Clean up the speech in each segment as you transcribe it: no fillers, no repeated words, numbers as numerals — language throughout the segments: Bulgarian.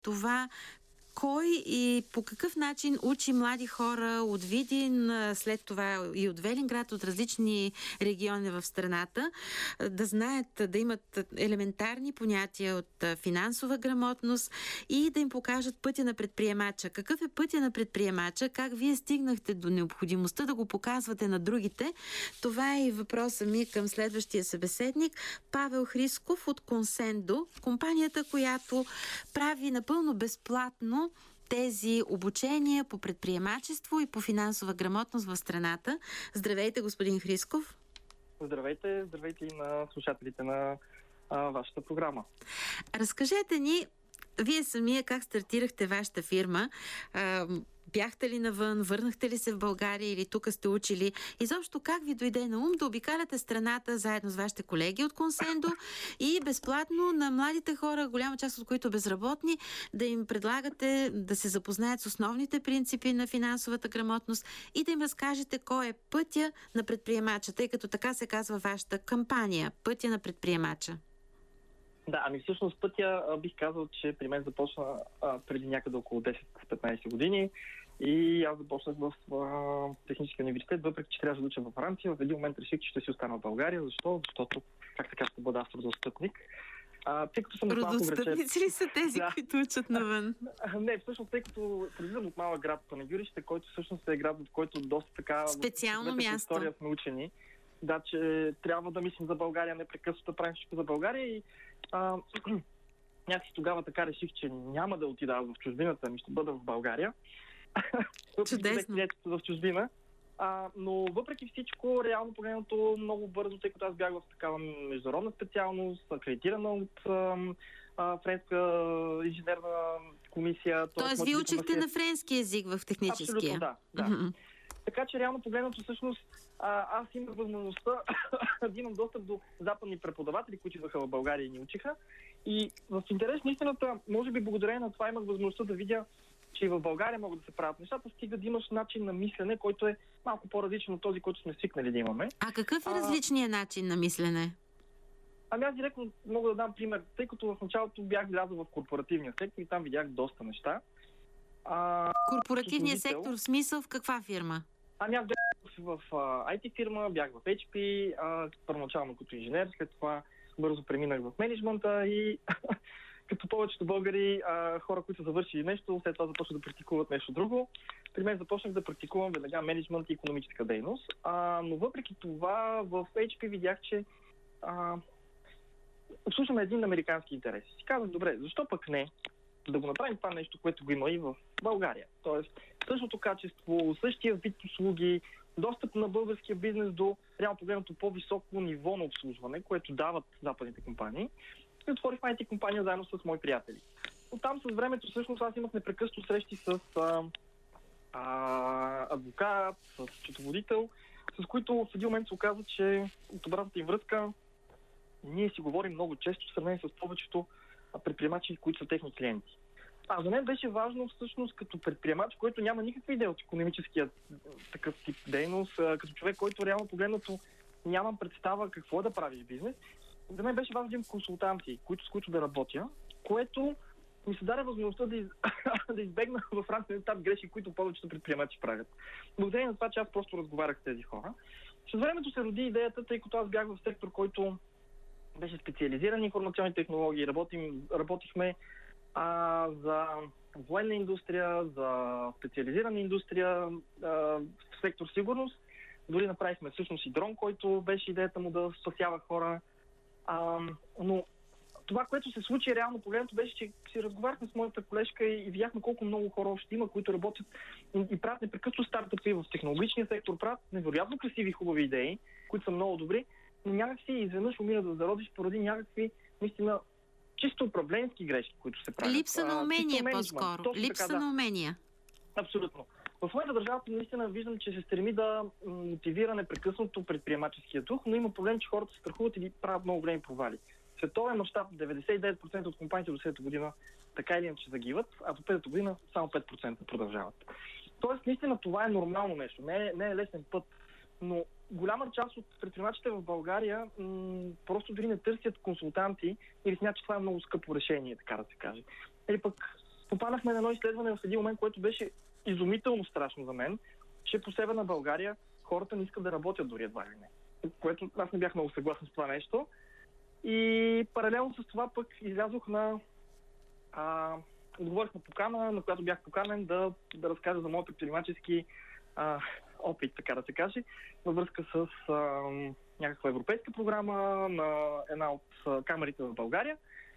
това кой и по какъв начин учи млади хора от Видин, след това и от Велинград, от различни региони в страната, да знаят, да имат елементарни понятия от финансова грамотност и да им покажат пътя на предприемача. Какъв е пътя на предприемача? Как вие стигнахте до необходимостта да го показвате на другите? Това е и въпросът ми към следващия събеседник, Павел Хрисков от Консендо, компанията, която прави напълно безплатно тези обучения по предприемачество и по финансова грамотност в страната. Здравейте, господин Хрисков. Здравейте и на слушателите на вашата програма. Разкажете ни, вие самия как стартирахте вашата фирма? Бяхте ли навън? Върнахте ли се в България или тук сте учили? Изобщо как ви дойде на ум да обикаляте страната заедно с вашите колеги от Консендо и безплатно на младите хора, голяма част от които безработни, да им предлагате да се запознаят с основните принципи на финансовата грамотност и да им разкажете кой е пътя на предприемача, тъй като така се казва вашата кампания – Пътя на предприемача? Да, всъщност пътя бих казал, че при мен започна преди някъде около 10-15 години и аз започнах в техническия университет, въпреки че трябваше да уча във Франция. В един момент реших, че ще си остана в България. Защо? Защото, как така ще бъда аз родостъпник. Тъй като съм родостъпници ли са тези, които учат навън? Не, всъщност, тъй като произлизам от малък град Панагюрище, който всъщност е град, в който доста така... Специално място. История сме учени. Да, че трябва да мислим за България, непрекъснато да правим всичко за България и някакси тогава така реших, че няма да отида в чужбината, ми ще бъда в България. Чудесно. В чужбина. Но въпреки всичко, реално погледнато много бързо, тъй като аз бях в такава международна специалност, акредитирана от френска инженерна комисия. Тоест, вие учихте на френски език в техническия? Абсолютно, да. Така че реално погледнато всъщност аз имах възможността да имам достъп до западни преподаватели, които идваха в България и ни учиха. И в интерес на истината, може би благодарение на това имах възможността да видя, че и в България могат да се правят нещата, стига да имаш начин на мислене, който е малко по-различен от този, който сме свикнали да имаме. А какъв е различният начин на мислене? Аз директно мога да дам пример, тъй като в началото бях влязъл в корпоративния сектор и там видях доста неща. Корпоративният сектор в смисъл в каква фирма? Аз бях в IT фирма, бях в HP, първоначално като инженер, след това бързо преминах в мениджмънта и като повечето българи, хора, които са завършили нещо, след това започнах да практикуват нещо друго. При мен започнах да практикувам веднага мениджмънт и икономическа дейност. Но въпреки това в HP видях, че обслужваме един американски интерес. Си казах, добре, защо пък не да го направим това нещо, което го има и в България. Тоест, същото качество, същия вид услуги, достъп на българския бизнес до реално погледнато по-високо ниво на обслужване, което дават западните компании. И отворих IT компания заедно с мои приятели. Оттам с времето всъщност аз имах непрекъснато срещи с адвокат, с счетоводител, с които в един момент се оказа, че от обратната им връзка ние си говорим много често в сравнение с повечето предприемачи, които са техни клиенти. За мен беше важно всъщност като предприемач, който няма никаква идея от икономическия такъв тип дейност, като човек, който реално погледнато нямам представа какво е да правиш бизнес. За мен беше важно да имам консултанти, с които да работя, което ми се даде възможността да избегна в ранен етап грешки, които повечето предприемачи правят. Благодарение на това, че аз просто разговарях с тези хора. С времето се роди идеята, тъй като аз бях в сектор, който беше специализиран информационни технологии. Работихме за военна индустрия, за специализирана индустрия, в сектор сигурност. Дори направихме всъщност и дрон, който беше идеята му да спасява хора. Но това, което се случи реално погледнато, беше, че си разговаряхме с моята колежка и видяхме колко много хора още има, които работят и правят непрекъснато стартъпи в технологичния сектор, правят невероятно красиви, хубави идеи, които са много добри, но някакси изведнъж умира да зародиш поради някакви, наистина, чисто управленски грешки, които се правят. Липса на умения по-скоро. Липса на умения. Абсолютно. В моята държава наистина виждам, че се стреми да мотивира непрекъснато предприемаческия дух, но има проблем, че хората се страхуват и правят много големи провали. В световен мащаб 99% от компаниите до 10-та година така или иначе загиват, а до 5-та година само 5% продължават. Тоест, наистина това е нормално нещо, не е лесен път, но голяма част от предприемачите в България просто дори не търсят консултанти или смятат, че това е много скъпо решение, така да се каже. Или пък попаднахме на едно изследване в един момент, което беше изумително страшно за мен, че по Северна България хората не искат да работят дори едва ли не. Което аз не бях много съгласен с това нещо. И паралелно с това пък излязох отговорих на покана, на която бях поканен да разкажа за моят предприемачески опит, така да се каже, във връзка с някаква европейска програма на една от камерите в България.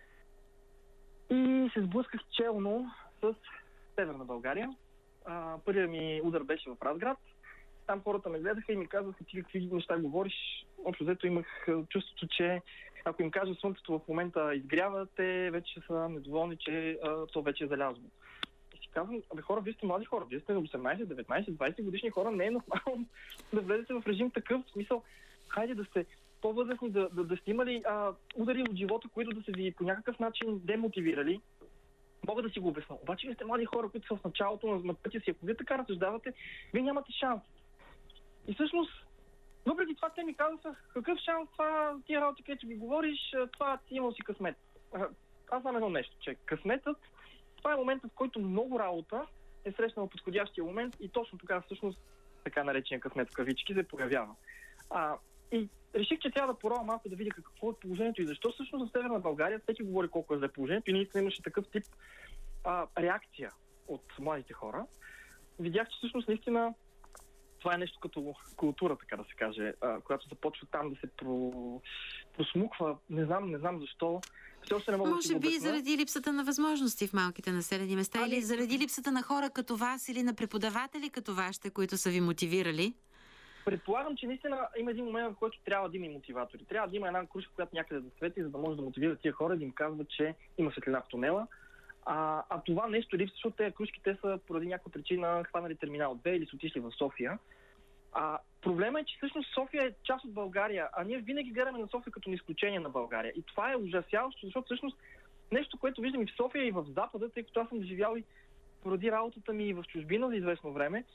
И се сблъсках челно с Северна България. Първият ми удар беше в Разград. Там хората ме гледаха и ми казаха: ти какви неща говориш. Общо взето имах чувството, че ако им кажа слънцето в момента изгрява, те вече са недоволни, че то вече е залязло. И си казвам: хора, вие сте млади хора, вие сте 18, 19, 20 годишни хора, не е нормално да влезете в режим такъв. В смисъл, хайде да сте по-възрастни, да сте имали удари от живота, които да са ви по някакъв начин демотивирали. Мога да си го обясня. Обаче вие сте млади хора, които са в началото на пътя си. Ако вие така разсъждавате, вие нямате шанс. И всъщност, въпреки това, те ми казаха: какъв шанс, това тия работи, където ги говориш, това ти имал си късмет. Аз знам едно нещо, че късметът, това е моментът, в който много работа е срещнала подходящия момент и точно тогава всъщност така наречения късмет в кавички се появява. И реших, че трябва да поровя малко да видя какво е положението и защо всъщност в Северна България всеки говори колко е зле положението и наистина имаше такъв тип реакция от младите хора. Видях, че всъщност наистина това е нещо като култура, така да се каже, която започва там да се просмуква. Не знам защо. Все още не мога да си го обясня. Може би заради липсата на възможности в малките населени места или заради липсата на хора като вас или на преподаватели като вашите, които са ви мотивирали? Предполагам, че наистина има един момент, в който трябва да има и мотиватори. Трябва да има една кружка, която някъде да свети, за да може да мотивира тия хора, да им казва, че има светлина в тунела. Това нещо липсва, защото тези кружки, те са поради някаква причина хванали терминал 2 или са отишли в София. Проблема е, че всъщност София е част от България, а ние винаги гледаме на София като на изключение на България. И това е ужасяващо, защото всъщност нещо, което виждам и в София, и в Запада, тъй като аз съм живял и поради работата ми и в чужбина за известно време,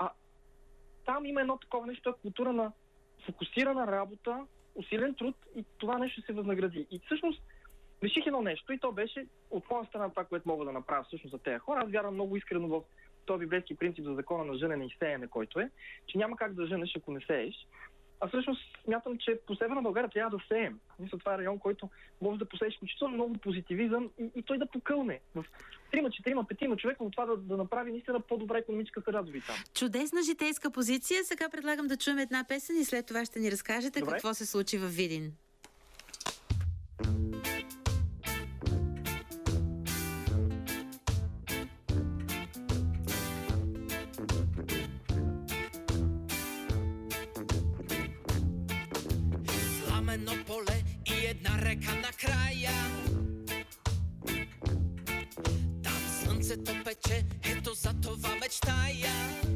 там има едно такова нещо, култура на фокусирана работа, усилен труд и това нещо се възнагради. И всъщност реших едно нещо и то беше от моя страна това, което мога да направя всъщност за тези хора. Аз вярвам много искрено в този библейски принцип за закона на жънене и сеене, който е, че няма как да жънеш, ако не сееш. А всъщност смятам, че по Северна България трябва да сеем. Мисля, това е район, който може да посееш изключително много позитивизъм и той да покълне в 3, 4, 5 човека, но това да направи наистина по-добра икономическа среда дори там. Чудесна житейска позиция. Сега предлагам да чуем една песен и след това ще ни разкажете какво се случи във Видин. Едно поле и една река на края. Там слънцето пече, ето за това мечтая.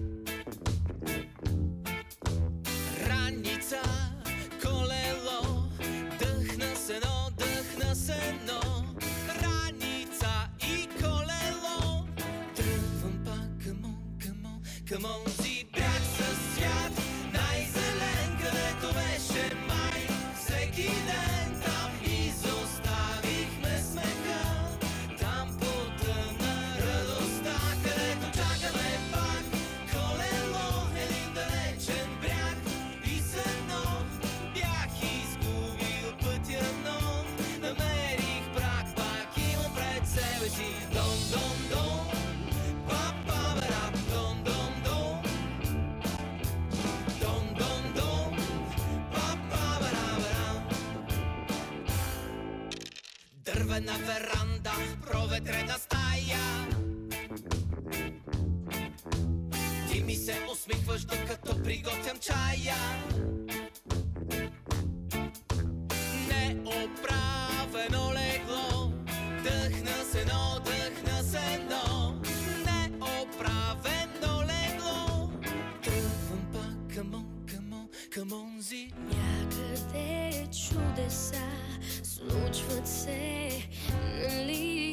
Раница, колело, дъхна сено. Раница и колело, тръгвам пак към онзи бряг със свят, най-зелен, където беше май. Всеки ден там изоставихме смеха, там потъна радостта, където чакаме пак колело, един далечен бряг и сено. Бях изгубил пътя, но намерих брак, пак имам пред себе си. Дом, дом, дом, папа, брат, дом, дом, дом. Дом, дом, дом, папа, брат. Дървена веранда, проветрена стая. Ти ми се усмихваш, докато приготвям чая. Неоправено легло, дъхна сено. Неоправено легло, тръгвам пак към онзи. Някъде чудеса случват се, нали?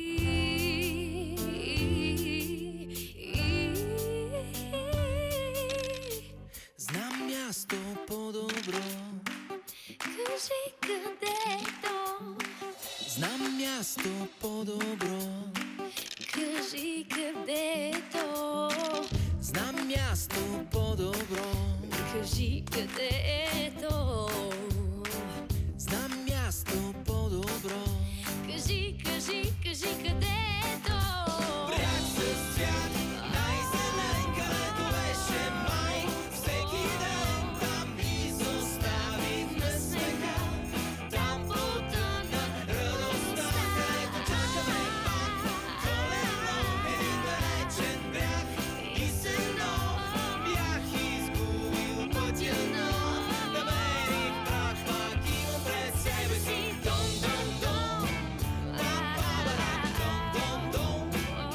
Знам място по-добро. Кажи къде е то? Знам място по-добро. кажи къде е то. Знам място по-добро. Кажи къде е то. Знам място по-добро. Кажи, кажи, кажи къде е то. Бряг с цвят, най-зелен, където беше май. Всеки ден там изостави на снега. Там потъна радостта, където чакаме пак. Коледно, един далечен бряг. И с едно бях изгубил пътя, но намерих прах, пак имам пред себе си. Дом, дом, дом. Па-па-ба-рам, дом, дом, дом.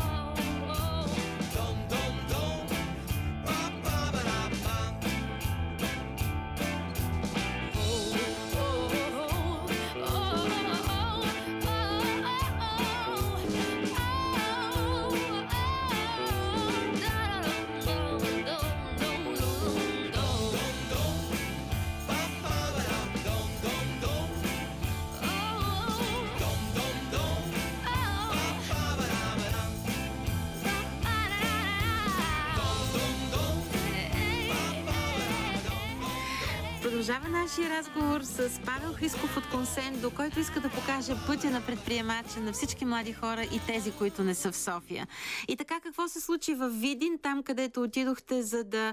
Дом, дом, дом. Па-па-ба-рам-пам. Па-па-ба-рам, дом, дом, дом. Дом, дом, дом. Па-па-ба-рам-рам. Дом, дом, дом. Продължава нашия разговор с Павел Христков от Консендо, който иска да покаже пътя на предприемача на всички млади хора и тези, които не са в София. И така, какво се случи във Видин, там където отидохте, за да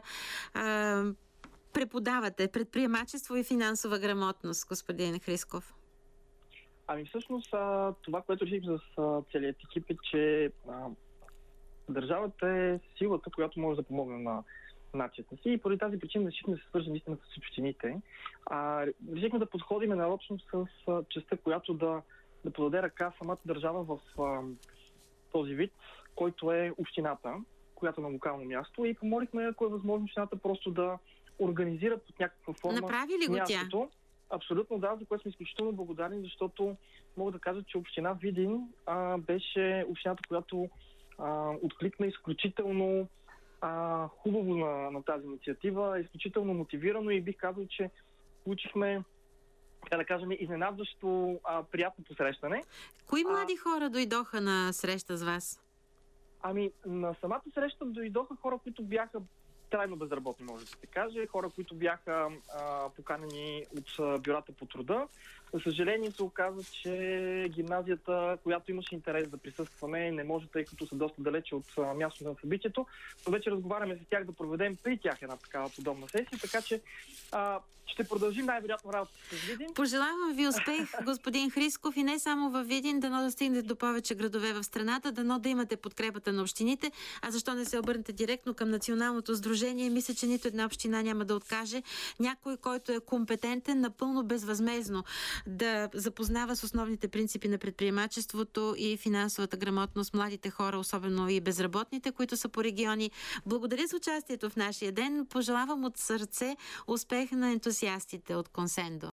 преподавате предприемачество и финансова грамотност, господин Христков? Ами всъщност това, което реших с целият екип е, че държавата е силата, която може да помогне на нацията си и поради тази причина решихме да се свържем наистина с общините. Решихме да подходим нарочно с частта, която да подаде ръка самата държава в този вид, който е общината, която е на локално място, и помолихме, ако е възможно, общината просто да организира под някаква форма Направи ли го мястото. Абсолютно да, за което сме изключително благодарни, защото мога да кажа, че община Видин беше общината, която откликна изключително хубаво на тази инициатива, изключително мотивирано и бих казал, че получихме, така да кажем, изненадващо приятно посрещане. Кои млади хора дойдоха на среща с вас? Ами, на самата среща дойдоха хора, които бяха трайно безработни, може да се каже, хора, които бяха поканени от бюрата по труда. За съжаление се оказа, че гимназията, която имаше интерес да присъстваме, не може, тъй като са доста далече от мястото на събитието, но вече разговаряме с тях да проведем при тях една такава подобна сесия, така че ще продължим най-вероятно работа с Видин. Пожелавам ви успех, господин Христков, и не само във Видин, дано да стигнете до повече градове в страната, дано да имате подкрепата на общините, а защо не се обърнете директно към Националното сдружение? Мисля, че нито една община няма да откаже някой, който е компетентен, напълно безвъзмездно да запознава с основните принципи на предприемачеството и финансовата грамотност младите хора, особено и безработните, които са по региони. Благодаря за участието в нашия ден. Пожелавам от сърце успех на ентусиастите от Консендо.